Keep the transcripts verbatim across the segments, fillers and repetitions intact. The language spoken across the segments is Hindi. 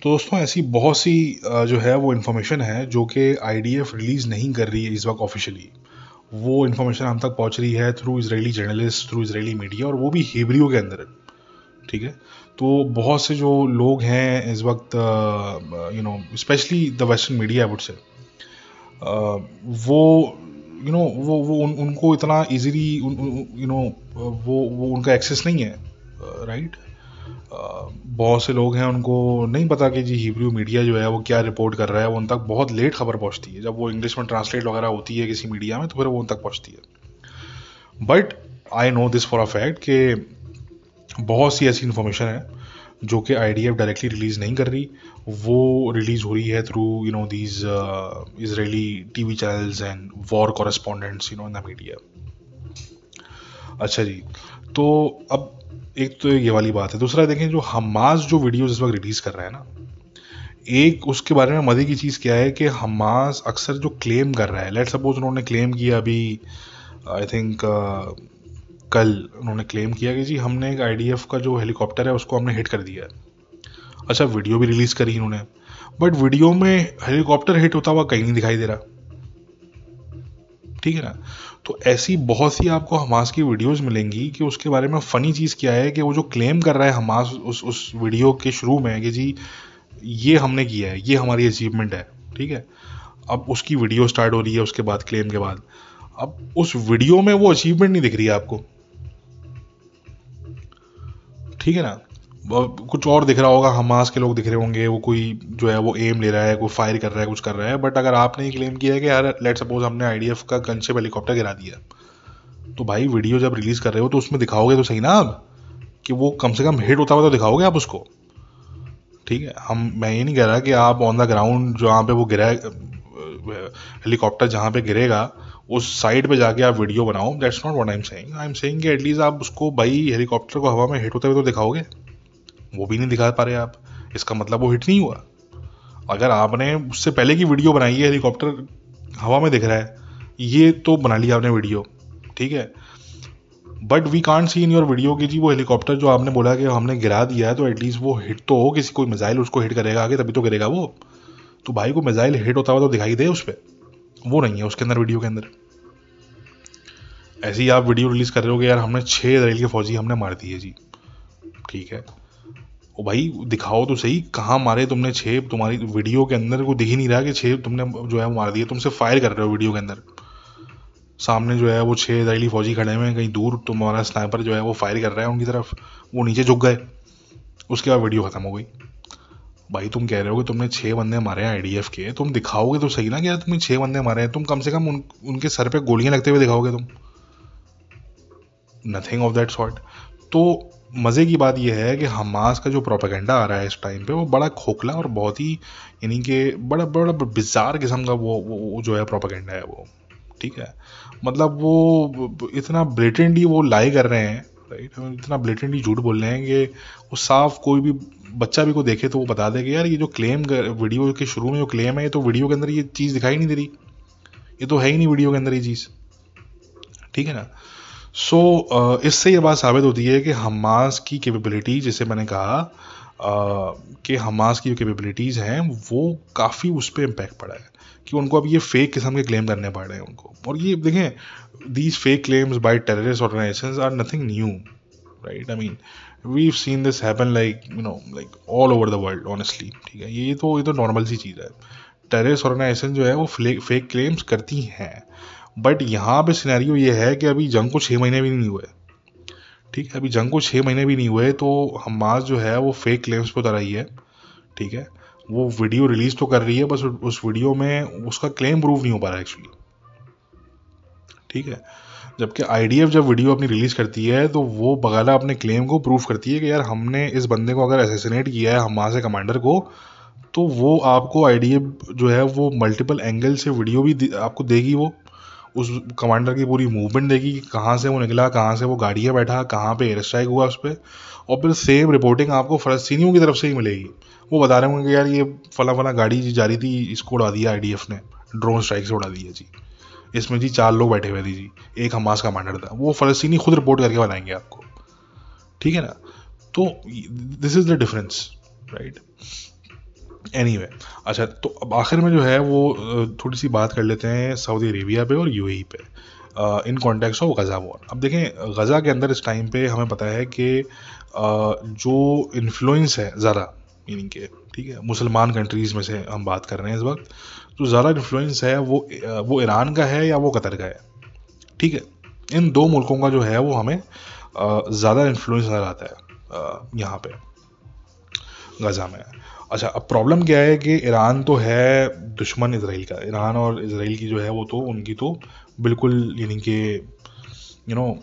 तो दोस्तों ऐसी बहुत सी अ, जो है वो इन्फॉर्मेशन है जो कि आईडीएफ रिलीज़ नहीं कर रही है इस वक्त ऑफिशियली। वो इन्फॉर्मेशन हम तक पहुंच रही है through Israeli journalist, through Israeli media, और वो भी हिब्रू के अंदर। ठीक है। तो बहुत से जो लोग हैं इस वक्त, you know specially the western media, I would say, वो यू नो वो वो उन, उनको इतना इजीली यू नो वो वो उनका एक्सेस नहीं है, राइट। बहुत से लोग हैं उनको नहीं पता कि जी हिब्रू मीडिया जो है वो क्या रिपोर्ट कर रहा है। वो उन तक बहुत लेट खबर पहुंचती है। जब वो इंग्लिश में ट्रांसलेट वगैरह होती है किसी मीडिया में तो फिर वो उन तक पहुंचती है। But I know this for a fact कि बहुत सी ऐसी इन्फॉर्मेशन है जो कि आईडीएफ डायरेक्टली रिलीज नहीं कर रही। वो रिलीज हो रही है through you know these Israeli TV channels and war correspondents you know in the media. अच्छा जी, तो अब एक तो ये वाली बात है। दूसरा देखें, जो हमास जो वीडियोस इस वक्त रिलीज कर रहा है ना, एक उसके बारे में मजे की चीज़ क्या है कि हमास अक्सर जो क्लेम कर रहा है, लेट सपोज उन्होंने क्लेम किया अभी, आई थिंक कल उन्होंने क्लेम किया कि जी हमने एक आईडीएफ का जो हेलीकॉप्टर है उसको हमने हिट कर दिया है। अच्छा, वीडियो भी रिलीज करी इन्होंने, बट वीडियो में हेलीकॉप्टर हिट होता हुआ कहीं नहीं दिखाई दे रहा। ठीक है ना। तो ऐसी बहुत सी आपको हमास की वीडियोस मिलेंगी कि उसके बारे में फनी चीज़ क्या है कि वो जो क्लेम कर रहा है हमास उस उस वीडियो के शुरू में कि जी ये हमने किया है, ये हमारी अचीवमेंट है। ठीक है। अब उसकी वीडियो स्टार्ट हो रही है उसके बाद, क्लेम के बाद, अब उस वीडियो में वो अचीवमेंट नहीं दिख रही है आपको। ठीक है ना। कुछ और दिख रहा होगा, हमास के लोग दिख रहे होंगे, वो कोई जो है वो एम ले रहा है, कोई फायर कर रहा है, कुछ कर रहा है। बट अगर आपने क्लेम किया है कि यार लेट सपोज हमने आईडीएफ का गनशिप हेलीकॉप्टर गिरा दिया, तो भाई वीडियो जब रिलीज कर रहे हो तो उसमें दिखाओगे तो सही ना आप, कि वो कम से कम हिट होता हुआ तो दिखाओगे आप उसको। ठीक है। हम मैं ये नहीं कह रहा कि आप ऑन द ग्राउंड जहाँ पे वो गिरा हेलीकॉप्टर जहाँ पे गिरेगा उस साइड पे जाके आप वीडियो बनाओ, that's not what I am saying. I am saying कि एटलीस्ट आप उसको भाई हेलीकॉप्टर को हवा में हिट होते हुए तो दिखाओगे। वो भी नहीं दिखा पा रहे आप, इसका मतलब वो हिट नहीं हुआ। अगर आपने उससे पहले की वीडियो बनाई है हेलीकॉप्टर हवा में दिख रहा है, ये तो बना लिया आपने वीडियो, ठीक है, but we can't see in your video कि जी वो हेलीकॉप्टर जो आपने बोला कि हमने गिरा दिया है तो एटलीस्ट वो हिट तो हो, किसी कोई मिसाइल उसको हिट करेगा आगे तभी तो गिरेगा वो। तो भाई को मिसाइल हिट होता हुआ तो दिखाई दे उस पर, वो नहीं है उसके अंदर, वीडियो के अंदर। ऐसे ही आप वीडियो रिलीज कर रहे हो कि यार हमने छह इसराइल के फौजी हमने मार दिए जी, ठीक है, ओ भाई दिखाओ तो सही कहाँ मारे तुमने छह। तुम्हारी वीडियो के अंदर को दिख ही नहीं रहा कि छह तुमने जो है वो मार दिए। तुमसे फायर कर रहे हो वीडियो के अंदर, सामने जो है वो छह इसराइली फौजी खड़े हुए हैं, कहीं दूर तुम्हारा स्नाइपर जो है वो फायर कर रहा है उनकी तरफ, वो नीचे झुक गए, उसके बाद वीडियो खत्म हो गई। भाई तुम कह रहे हो कि तुमने छह बंदे मारे हैं आईडीएफ के, तुम दिखाओगे तो सही ना कि यार तुमने छह बंदे मारे हैं। तुम कम से कम उन, उनके सर पे गोलियां लगते हुए दिखाओगे तुम, नथिंग ऑफ दैट सॉर्ट। तो मज़े की बात यह है कि हमास का जो प्रोपेगेंडा आ रहा है इस टाइम पे वो बड़ा खोखला और बहुत ही यानी कि बड़ा बड़ा बिजार किस्म का वो, वो, वो जो है प्रोपेगेंडा है वो। ठीक है। मतलब वो इतना ब्लेटेंटली वो लाई कर रहे हैं, राइट, इतना ब्लेटेंटली झूठ बोल रहे हैं कि वो साफ कोई भी बच्चा भी को देखे तो वो बता दे कि यार ये जो क्लेम वीडियो के शुरू में जो क्लेम है ये तो वीडियो के अंदर ये चीज़ दिखाई नहीं दे रही, ये तो है ही नहीं वीडियो के अंदर ये चीज़। ठीक है ना। सो so, uh, इससे ये बात साबित होती है कि हमास की कैपेबिलिटी, जैसे मैंने कहा uh, कि हमास की जो कैपेबिलिटीज़ हैं वो काफ़ी उस पर इम्पैक्ट पड़ा है कि उनको अब ये फेक किस्म के क्लेम करने पड़ रहे हैं उनको। और ये देखें, these fake claims by terrorist organisations are nothing new, right. I mean we seen this happen like you know like all over the world honestly. ठीक है। ये तो ये तो नॉर्मल सी चीज़ है। टेररिस्ट ऑर्गेनाइजेशन जो है वो फेक क्लेम्स करती हैं, बट यहाँ पे सिनेरियो ये है कि अभी जंग को छः महीने भी नहीं हुए। ठीक है। अभी जंग को छः महीने भी नहीं हुए तो हमास जो है वो फेक क्लेम्स पे उतर आई है। ठीक है। वो वीडियो रिलीज तो कर रही है, बस उस वीडियो में उसका क्लेम प्रूव नहीं हो पा रहा एक्चुअली। ठीक है। जबकि आईडीएफ जब वीडियो अपनी रिलीज करती है तो वो बगाला अपने क्लेम को प्रूव करती है कि यार हमने इस बंदे को अगर असैसिनेट किया है हमास के कमांडर को, तो वो आपको आईडीएफ जो है वो मल्टीपल एंगल से वीडियो भी आपको देगी, वो उस कमांडर की पूरी मूवमेंट देगी कि कहाँ से वो निकला, कहाँ से वो गाड़ियाँ बैठा, कहाँ पे एयर स्ट्राइक हुआ उस पर। और फिर सेम रिपोर्टिंग आपको फलस्तीनियों की तरफ से ही मिलेगी। वो बता रहे होंगे कि यार ये फला फला गाड़ी जी जा रही थी, इसको उड़ा दिया आईडीएफ ने, ड्रोन स्ट्राइक से उड़ा दिया जी, इसमें जी चार लोग बैठे हुए थे जी, एक हमास कमांडर था। वो फलस्तीनी खुद रिपोर्ट करके बनाएंगे आपको। ठीक है ना। तो this is the difference, right. Anyway anyway, अच्छा तो अब आखिर में जो है वो थोड़ी सी बात कर लेते हैं सऊदी अरेबिया पे और यूएई पे in context of Gaza war. अब देखें गज़ा के अंदर इस टाइम पे हमें पता है कि जो इन्फ्लुएंस है ज़रा मीनिंग के, ठीक है, मुसलमान कंट्रीज़ में से हम बात कर रहे हैं इस वक्त, जो ज़रा इन्फ्लुएंस है वो वो ईरान का है या वो कतर का है, ठीक है। इन दो मुल्कों का जो है वो हमें ज़्यादा इन्फ्लुएंस नज़र आता है यहाँ पे गज़ा में। अच्छा अब प्रॉब्लम क्या है कि ईरान तो है दुश्मन इसराइल का, ईरान और इसराइल की जो है वो तो उनकी तो बिल्कुल यानी कि यू नो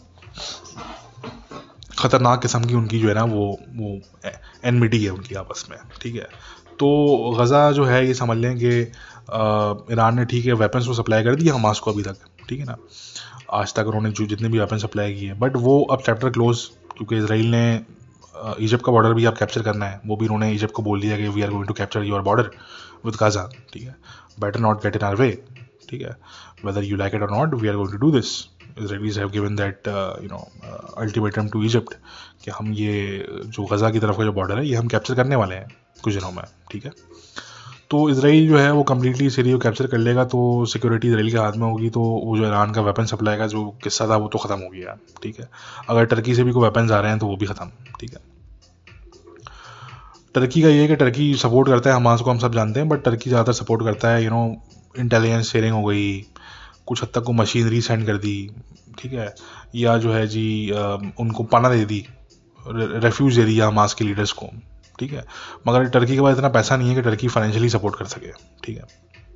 ख़तरनाक किस्म की उनकी जो है ना वो वो एनमिटी है उनकी आपस में, ठीक है। तो गज़ा जो है ये समझ लें कि ईरान ने ठीक है वेपन्स तो सप्लाई कर दिया हमास को अभी तक, ठीक है ना, आज तक उन्होंने जो जितने भी वेपन सप्लाई किए, बट वो अब चैप्टर क्लोज, क्योंकि इसराइल ने इजिप्ट का बॉर्डर भी आप कैप्चर करना है, वो भी उन्होंने इजिप्ट को बोल दिया कि we are going to capture your border with Gaza, ठीक है, better not get in our way, ठीक है, whether you like it or not we are going to do this. Israelis have given that uh, you know uh, ultimatum to Egypt कि हम ये जो गज़ा की तरफ का जो बॉर्डर है ये हम कैप्चर करने वाले हैं कुछ दिनों में, ठीक है। तो इसराइल जो है वो कम्प्लीटली सीरिया को कैप्चर कर लेगा तो सिक्योरिटी इसराइल के हाथ में होगी, तो वो जो ईरान का वेपन सप्लाई का जो किस्सा था वो तो ख़त्म हो गया, ठीक है। अगर टर्की से भी कोई वेपन्स आ रहे हैं तो वो भी ख़त्म, ठीक है। टर्की का ये है कि टर्की सपोर्ट करता है हमास को, हम सब जानते हैं, बट टर्की ज़्यादातर सपोर्ट करता है यू नो इंटेलिजेंस शेयरिंग हो गई, कुछ हद तक को मशीनरी सेंड कर दी, ठीक है, या जो है जी आ, उनको पना दे दी, रेफ्यूज दे दिया हमास के लीडर्स को, ठीक है। मगर टर्की के पास इतना पैसा नहीं है कि टर्की फाइनेंशियली सपोर्ट कर सके, ठीक है।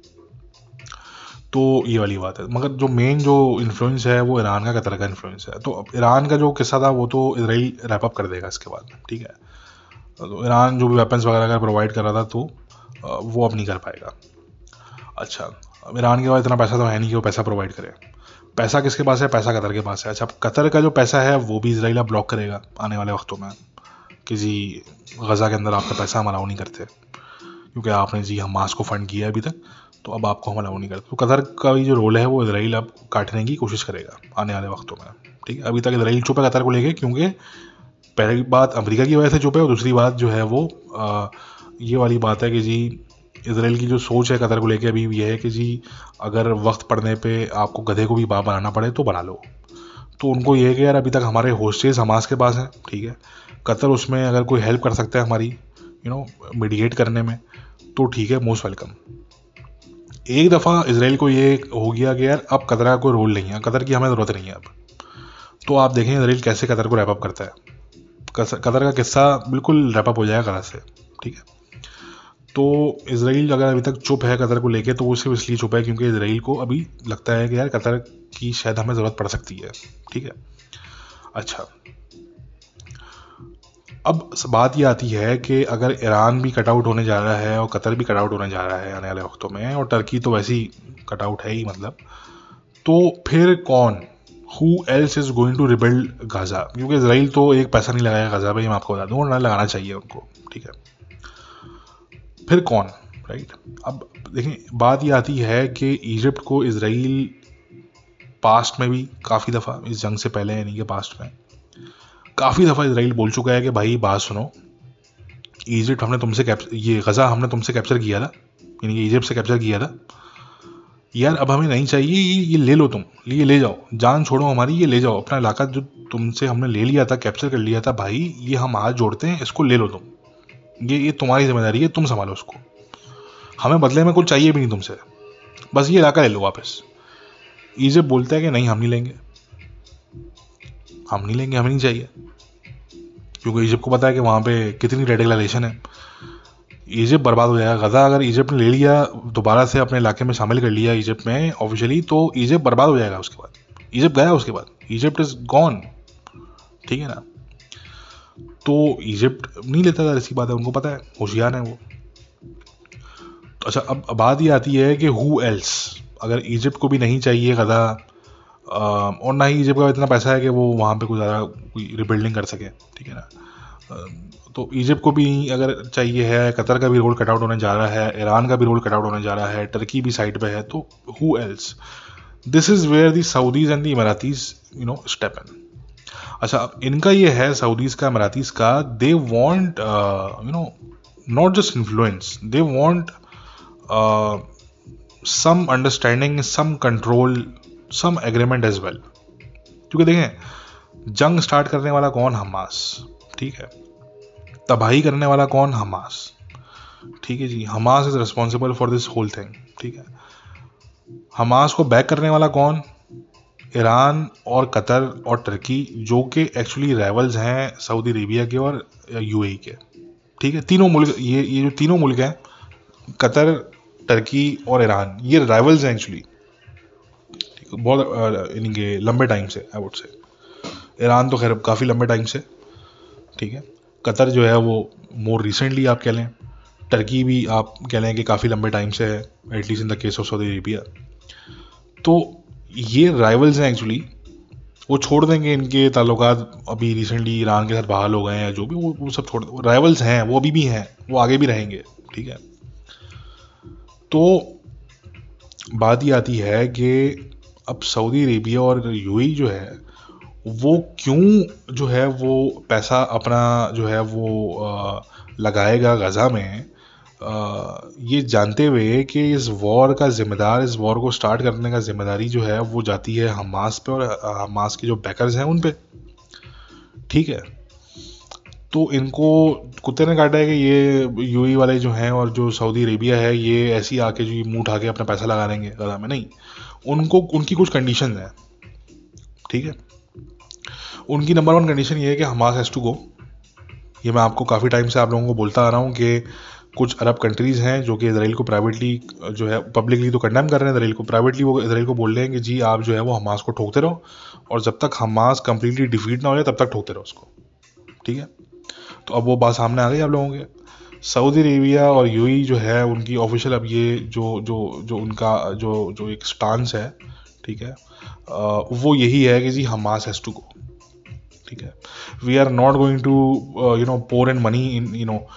तो ये वाली बात है, मगर जो मेन जो इन्फ्लुएंस है वो ईरान का कतर का इन्फ्लुएंस है। तो अब ईरान का जो किस्सा था वो तो इसराइल रैप अप कर देगा इसके बाद, ठीक है। तो ईरान जो भी वेपन्स वगैरह अगर प्रोवाइड कर रहा था तो वो अब नहीं कर पाएगा। अच्छा अब ईरान के पास इतना पैसा तो है नहीं कि वो पैसा प्रोवाइड करे, पैसा किसके पास है, पैसा कतर के पास है। अच्छा अब कतर का जो पैसा है वो भी इसराइल अब ब्लॉक करेगा आने वाले वक्तों में कि जी गज़ा के अंदर आपका पैसा हम अलाउ नहीं करते क्योंकि आपने जी हमास को फंड किया अभी तक, तो अब आपको हम अलाउ नहीं करते। तो कतर का भी जो रोल है वो इसराइल अब काटने की कोशिश करेगा आने वाले वक्तों में, ठीक है। अभी तक इसराइल चुप है कतर को लेके, क्योंकि पहली बात अमेरिका की वजह से चुप है और दूसरी बात जो है वो आ, ये वाली बात है कि जी इसराइल की जो सोच है कतर को लेके अभी ये है कि जी अगर वक्त पड़ने पे आपको गधे को भी बाप बनाना पड़े तो बना लो। तो उनको ये है कि यार अभी तक हमारे होस्टेज हमास के पास हैं, ठीक है, कतर उसमें अगर कोई हेल्प कर सकता है हमारी यू नो मीडिएट करने में तो ठीक है, मोस्ट वेलकम। एक दफ़ा इसराइल को ये हो गया कि यार अब कतर का कोई रोल नहीं है, कतर की हमें ज़रूरत नहीं है अब, तो आप देखें इसराइल कैसे कतर को रैप अप करता है। कतर का किस्सा बिल्कुल रैप अप हो जाएगा कतर से, ठीक है। तो इसराइल अगर अभी तक चुप है कतर को लेके तो वो सिर्फ इसलिए चुप है क्योंकि इसराइल को अभी लगता है कि यार कतर की शायद हमें ज़रूरत पड़ सकती है, ठीक है। अच्छा अब बात ये आती है कि अगर ईरान भी कट आउट होने जा रहा है और कतर भी कट आउट होने जा रहा है आने वाले वक्तों में, और टर्की तो वैसे ही कट आउट है ही मतलब, तो फिर कौन, who else is going to rebuild Gaza? क्योंकि इसराइल तो एक पैसा नहीं लगाया गाजा पे, मैं आपको बता दूँ, ना लगाना चाहिए उनको, ठीक है। फिर कौन, राइट। अब देखें बात ये आती है कि इजिप्ट को इसराइल पास्ट में भी काफ़ी दफ़ा, इस जंग से पहले यानी कि पास्ट में काफ़ी दफ़ा इसराइल बोल चुका है कि भाई बात सुनो, इजिप्ट हमने तुमसे कैप्चर, ये गज़ा हमने तुमसे कैप्चर किया था, यानी कि इजिप्ट से कैप्चर किया था यार, अब हमें नहीं चाहिए, ये ये ले लो तुम, ये ले जाओ, जान छोड़ो हमारी, ये ले जाओ अपना इलाका जो तुमसे हमने ले लिया था, कैप्चर कर लिया था भाई, ये हम हाथ जोड़ते हैं, इसको ले लो तुम, ये ये तुम्हारी जिम्मेदारी है, तुम संभालो उसको, हमें बदले में कुछ चाहिए भी नहीं तुमसे, बस ये इलाका ले लो वापस। इजिप्ट बोलता है कि नहीं हम नहीं लेंगे, हम नहीं लेंगे, हमें नहीं चाहिए, क्योंकि इजिप्ट को पता है कि वहाँ पे कितनी रेडिकलाइजेशन है, इजिप्ट बर्बाद हो जाएगा। गज़ा अगर इजिप्ट ने ले लिया दोबारा से अपने इलाके में शामिल कर लिया इजिप्ट में ऑफिशियली, तो इजिप्ट बर्बाद हो जाएगा, उसके बाद इजिप्ट गया, उसके बाद इजिप्ट इज गॉन, ठीक है ना। तो इजिप्ट नहीं लेता था, ऐसी बात है, उनको पता है, होशियार है वो। तो अच्छा अब बात ये आती है कि हु एल्स, अगर इजिप्ट को भी नहीं चाहिए गज़ा और ना ही इजिप्ट का इतना पैसा है कि वो वहाँ पे कुछ ज़्यादा कोई रिबिल्डिंग कर सके, ठीक है ना, तो इजिप्ट को भी अगर चाहिए है, कतर का भी रोल कटआउट होने जा रहा है, ईरान का भी रोल कटआउट होने जा रहा है, टर्की भी साइड पे है, तो who else? This is where the Saudis and the Emiratis you know step in. अच्छा इनका ये है सऊदीज का, इमरातीज का, they want you know not just influence, they want some understanding, some control, some agreement as well. क्योंकि देखें, जंग स्टार्ट करने वाला कौन? हमास, ठीक है। तबाही करने वाला कौन? हमास, ठीक है जी। Hamas is responsible for this whole thing, ठीक है। हमास को बैक करने वाला कौन? ईरान और कतर और टर्की, जो कि एक्चुअली राइवल्स हैं सऊदी अरेबिया के और यूएई के, ठीक है। तीनों मुल्क, ये ये जो तीनों मुल्क हैं, कतर, टर्की और ईरान, ये राइवल्स हैं एक्चुअली, बहुत इनके लंबे टाइम से, आई वुड से। ईरान तो खैर काफ़ी लंबे टाइम से, ठीक है। कतर जो है वो मोर रिसेंटली आप कह लें, टर्की भी आप कह लें कि काफ़ी लंबे टाइम से है, at least in the case of Saudi Arabia. तो ये राइवल्स हैं एक्चुअली। वो छोड़ देंगे इनके ताल्लुकात अभी रिसेंटली ईरान के साथ बहाल हो गए हैं, जो भी, वो वो सब छोड़, राइवल्स हैं, वो अभी भी हैं, वो आगे भी रहेंगे, ठीक है। तो बात ये आती है कि अब सऊदी अरेबिया और यूएई जो है वो क्यों जो है वो पैसा अपना जो है वो आ, लगाएगा गज़ा में, आ, ये जानते हुए कि इस वॉर का जिम्मेदार, इस वॉर को स्टार्ट करने का जिम्मेदारी जो है वो जाती है हमास पे और हमास के जो बैकर्स हैं उन पे, ठीक है। तो इनको कुत्ते ने काटा है कि ये यूएई वाले जो हैं और जो सऊदी अरेबिया है, ये ऐसी आके जो मुंह उठा के अपना पैसा लगा देंगे गज़ा में, नहीं। उनको, उनकी कुछ कंडीशन है, ठीक है। उनकी नंबर वन कंडीशन ये है कि हमास हैज़ टू गो। ये मैं आपको काफ़ी टाइम से आप लोगों को बोलता आ रहा हूँ कि कुछ अरब कंट्रीज़ हैं जो कि इसराइल को प्राइवेटली जो है, पब्लिकली तो कंडेम कर रहे हैं इसराइल को, प्राइवेटली वो इसराइल को बोल रहे हैं कि जी आप जो है वो हमास को ठोकते रहो, और जब तक हमास कंप्लीटली डिफीट ना हो जाए तब तक ठोकते रहो उसको, ठीक है। तो अब वो बात सामने आ गई आप लोगों के। सऊदी अरेबिया और यूएई जो है उनकी ऑफिशियल अब ये जो जो जो उनका जो जो एक स्टांस है, ठीक है, वो यही है कि जी हमास हैज़ टू गो, ठीक है। We are not going to you know pour in money in you know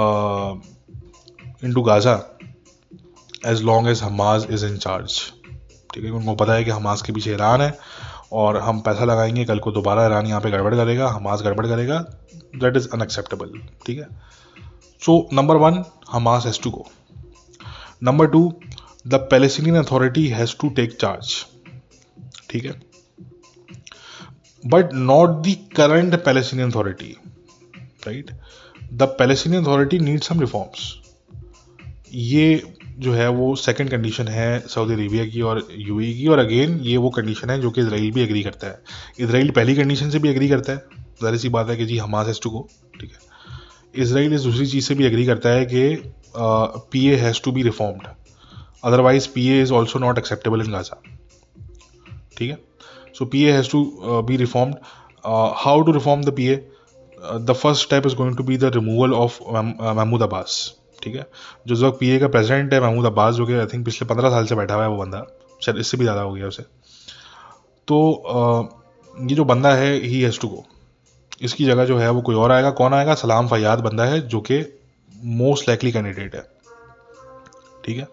into Gaza as long as Hamas is in charge, ठीक है। उनको पता है कि हमास के पीछे ईरान है और हम पैसा लगाएंगे, कल को दोबारा ईरान यहाँ पे गड़बड़ करेगा, हमास गड़बड़ करेगा, दैट इज अनएक्सेप्टेबल, ठीक है। So number one, Hamas has to go. Number two, the Palestinian authority has to take charge, ठीक है, but not the current Palestinian authority, right. The Palestinian authority need some reforms. ये जो है वो सेकंड कंडीशन है सऊदी अरेबिया की और यूएई की, और अगेन ये वो कंडीशन है जो कि इजराइल भी एग्री करता है। इजराइल पहली कंडीशन से भी एग्री करता है, जाहिर सी बात है कि जी हमास हैज टू गो, ठीक है। इजराइल इस दूसरी चीज़ से भी एग्री करता है कि P A has to be reformed, otherwise P A is also not acceptable in Gaza, ठीक है। So P A has to be reformed. How to reform the P A? The first step is going to be the removal of Mahmoud Abbas, ठीक है। जो इस वक्त पी ए का प्रेसिडेंट है महमूद अब्बास, जो कि आई थिंक पिछले पंद्रह साल से बैठा हुआ है वो बंदा, शायद इससे भी ज़्यादा हो गया उसे। तो uh, ये जो बंदा है ही हैज़ टू गो। इसकी जगह जो है वो कोई और आएगा। कौन आएगा? सलाम फैयाद बंदा है जो कि मोस्ट लाइकली कैंडिडेट है, ठीक है।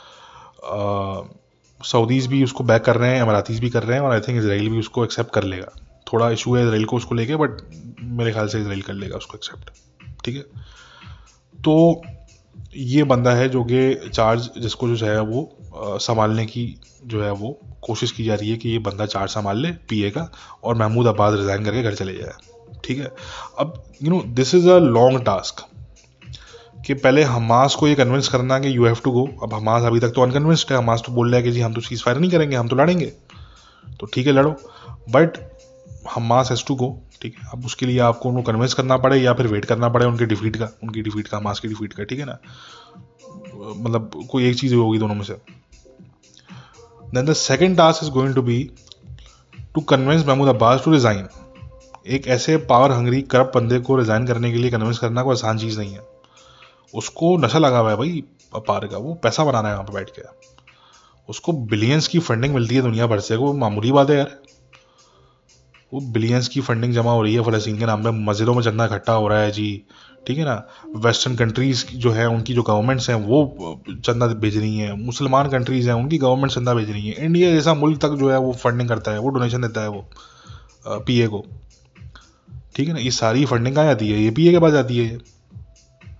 सऊदीज़ भी उसको बैक कर रहे हैं, अमरातीज़ भी कर रहे हैं, और आई थिंक इसराइल भी उसको एक्सेप्ट कर लेगा। थोड़ा इशू है इसराइल को उसको लेके, बट मेरे ख्याल से इसराइल कर लेगा उसको एक्सेप्ट, ठीक है। तो ये बंदा है जो कि चार्ज, जिसको जो है वो संभालने की जो है वो कोशिश की जा रही है कि ये बंदा चार्ज संभाल ले पीए का, और महमूद अब्बास रिजाइन करके घर चले जाए, ठीक है। अब you know this is a long task कि पहले हमास को ये कन्विंस करना कि यू हैव टू गो। अब हमास अभी तक तो अनकन्विंस्ड है, हमास तो बोल रहा है कि जी हम तो सीज फायर नहीं करेंगे, हम तो लड़ेंगे, तो ठीक है लड़ो, but Hamas has to go, ठीक है। अब उसके लिए आपको उनको कन्विंस करना पड़े या फिर वेट करना पड़े उनके डिफीट का, उनकी डिफीट का, हमास की डिफीट का, ठीक है ना। मतलब कोई एक चीज होगी दोनों में से। Then the second task is going to be to convince Mahmoud Abbas to resign. एक ऐसे पावर हंगरी करप्ट बंदे को रिजाइन करने के लिए कन्विंस करना कोई आसान चीज नहीं है। उसको नशा लगा हुआ है भाई पार का, वो पैसा बनाना है वहां पर बैठ के, उसको बिलियंस की फंडिंग मिलती है दुनिया भर से, वो मामूली बात है यार। वो बिलियंस की फंडिंग जमा हो रही है फलस्तीन के नाम पे, मस्जिदों में चंदा इकट्ठा हो रहा है जी, ठीक है ना। वेस्टर्न कंट्रीज जो है उनकी जो गवर्नमेंट्स हैं वो चंदा भेज रही हैं, मुसलमान कंट्रीज हैं उनकी गवर्नमेंट चंदा भेज रही है, इंडिया जैसा मुल्क तक जो है वो फंडिंग करता है, वो डोनेशन देता है वो पीए को, ठीक है ना। ये सारी फंडिंग कहाँ जाती है? ये पीए के पास जाती है।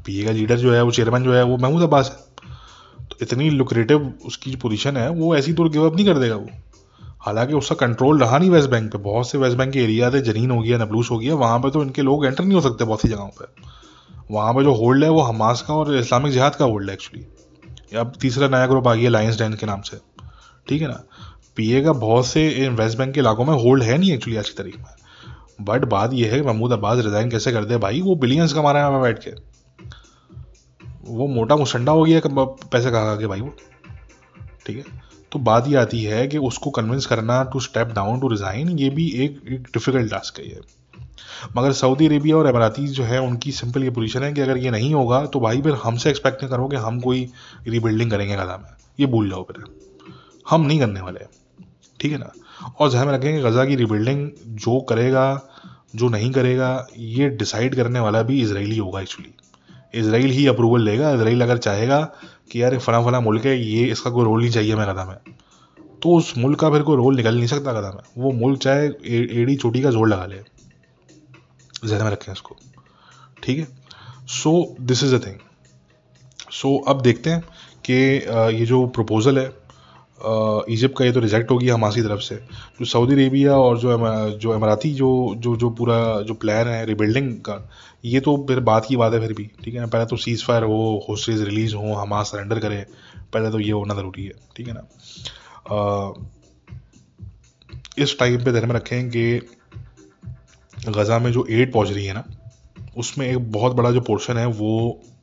पीए का लीडर जो है, वो चेयरमैन जो है, वो महमूद अब्बास है। तो इतनी लुक्रेटिव उसकी जो पोजीशन है, वो ऐसी तो गिव अप नहीं कर देगा वो। हालांकि उसका कंट्रोल रहा नहीं वेस्ट बैंक पे, बहुत से वेस्ट बैंक के एरिया थे, जनीन हो गया, नबलूस हो गया, वहां पे तो इनके लोग एंटर नहीं हो सकते बहुत सी जगहों पे। वहां पे जो होल्ड है वो हमास का और इस्लामिक जिहाद का होल्ड है एक्चुअली। अब तीसरा नया ग्रुप आ गया लायंस डैन के नाम से, ठीक है ना। पीए का बहुत से वेस्ट बैंक के इलाकों में होल्ड है नहीं एक्चुअली आज की तारीख में। बट बात यह है कि महमूद अब्बास रिजाइन कैसे कर दे भाई, वो बिलियंस कमा रहा है वहां बैठ के, वो मोटा मुसंडा हो गया पैसे खा के भाई वो, ठीक है। तो बात ये आती है कि उसको कन्विंस करना to step down to resign, ये भी एक, एक डिफिकल्ट टास्क है ये। मगर सऊदी अरेबिया और अमाराती जो है उनकी सिंपल ये पोजीशन है कि अगर ये नहीं होगा तो भाई फिर हमसे एक्सपेक्ट नहीं करो कि हम कोई रीबिल्डिंग करेंगे गजा में, ये भूल जाओ फिर, हम नहीं करने वाले, ठीक है ना। और ध्यान में रखें कि गजा की रीबिल्डिंग जो करेगा जो नहीं करेगा ये डिसाइड करने वाला भी इजरायली होगा एक्चुअली। इसराइल ही अप्रूवल लेगा। इसराइल अगर चाहेगा कि यार फला फला मुल्क है, ये इसका कोई रोल नहीं चाहिए मैं गदा में, तो उस मुल्क का फिर कोई रोल निकल नहीं सकता गदा में। वो मुल्क चाहे ए, एड़ी चोटी का जोर लगा ले, ज़हन में रखें इसको, ठीक है। So this is a thing. So अब देखते हैं कि ये जो प्रपोजल है इजिप्ट का, ये तो रिजेक्ट हो गया हमारी तरफ से। जो सऊदी अरेबिया और जो जो अमाराती जो जो जो पूरा जो प्लान है रिबिल्डिंग का, ये तो फिर बात की बात है फिर भी, ठीक है ना। पहले तो सीज फायर हो, होस्टेज रिलीज हो, हमास सरेंडर करे, पहले तो ये होना ज़रूरी है, ठीक है ना। आ, इस टाइम पे ध्यान में रखें कि गजा में जो एड पहुंच रही है ना, उसमें एक बहुत बड़ा जो पोर्शन है वो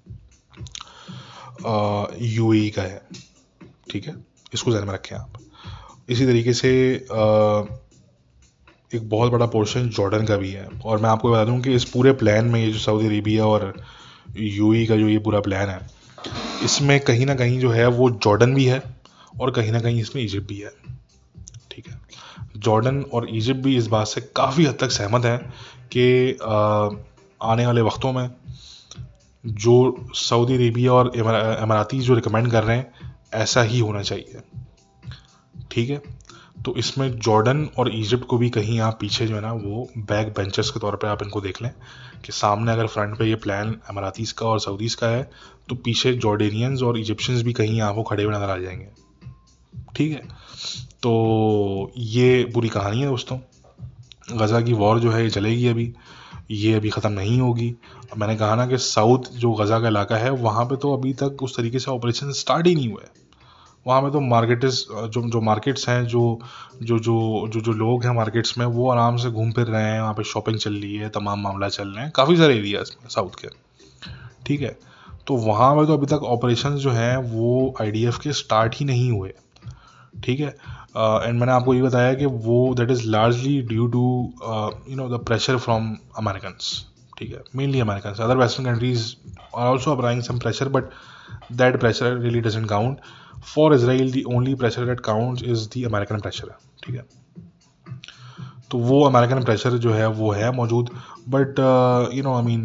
यूएई का है, ठीक है। इसको ध्यान में रखें आप। इसी तरीके से आ, एक बहुत बड़ा पोर्शन जॉर्डन का भी है। और मैं आपको बता दूं कि इस पूरे प्लान में ये जो सऊदी अरेबिया और यूएई का जो ये पूरा प्लान है, इसमें कहीं ना कहीं जो है वो जॉर्डन भी है और कहीं ना कहीं इसमें इजिप्ट भी है, ठीक है। जॉर्डन और इजिप्ट भी इस बात से काफ़ी हद तक सहमत हैं कि आने वाले वक्तों में जो सऊदी अरेबिया और अमाराती जो रिकमेंड कर रहे हैं ऐसा ही होना चाहिए, ठीक है। तो इसमें जॉर्डन और इजिप्ट को भी कहीं आप पीछे जो है ना वो बैक बेंचर्स के तौर पे आप इनको देख लें कि सामने अगर फ्रंट पे ये प्लान अमारातीस का और सऊदीस का है तो पीछे जॉर्डेनियंस और इजिप्शियंस भी कहीं आपको खड़े हुए नजर आ जाएंगे, ठीक है। तो ये पूरी कहानी है दोस्तों। गजा की वॉर जो है ये चलेगी अभी, ये अभी ख़त्म नहीं होगी। मैंने कहा ना कि साउथ जो गजा का इलाका है वहाँ पे तो अभी तक उस तरीके से ऑपरेशन स्टार्ट ही नहीं हुए। वहाँ में तो मार्केट्स जो जो मार्केट्स हैं, जो जो जो जो जो लोग हैं मार्केट्स में, वो आराम से घूम फिर रहे हैं, वहाँ पे शॉपिंग चल रही है, तमाम मामला चल रहे हैं काफ़ी सारे एरियाज में साउथ के, ठीक है। तो वहाँ में तो अभी तक ऑपरेशन जो हैं वो आईडीएफ के स्टार्ट ही नहीं हुए, ठीक है। एंड मैंने आपको ये बताया कि वो that is largely due to you know the pressure from Americans, ठीक है, mainly Americans. Other western countries are also applying some pressure, but that pressure really doesn't count. For Israel the only pressure that counts is the American pressure, ठीक है। तो वो अमेरिकन प्रेशर जो है वो है मौजूद, but you know I mean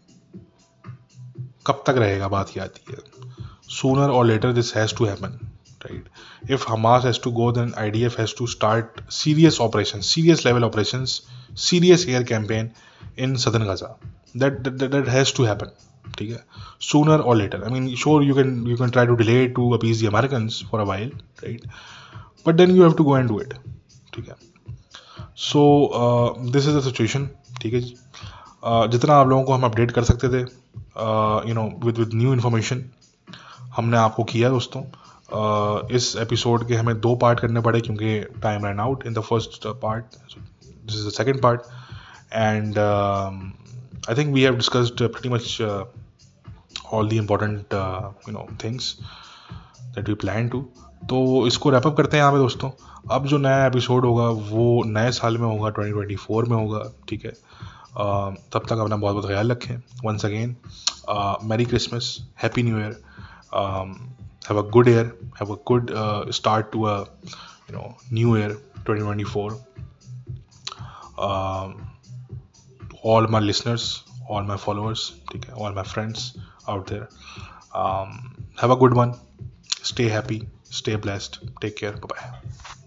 कब तक रहेगा बात ये आती है। Sooner or later this has to happen, right? If Hamas has to go, then I D F has to start serious operations, serious level operations, serious air campaign in southern Gaza. That that, that has to happen, ठीक है, sooner or later. I mean, sure you can you can try to delay it to appease the Americans for a while, right? But then you have to go and do it, ठीक है। So uh, this is the situation, ठीक है। uh, जितना आप लोगों को हम अपडेट कर सकते थे, you know with with new information, हमने आपको किया दोस्तों। Uh, इस एपिसोड के हमें दो पार्ट करने पड़े क्योंकि time run out in the first part, this is the second part, and I think we have discussed pretty much all the important you know things that we plan to. तो इसको रैप अप करते हैं यहाँ पे दोस्तों। अब जो नया एपिसोड होगा वो नए साल में होगा, ट्वेंटी ट्वेंटी फोर में होगा, ठीक है। uh, तब तक अपना बहुत बहुत ख्याल रखें। Once again merry Christmas, happy New Year, have a good year, have a good uh, start to a you know new year twenty twenty-four. um, all my listeners, all my followers, okay, all my friends out there, um, have a good one, stay happy, stay blessed, take care, bye bye.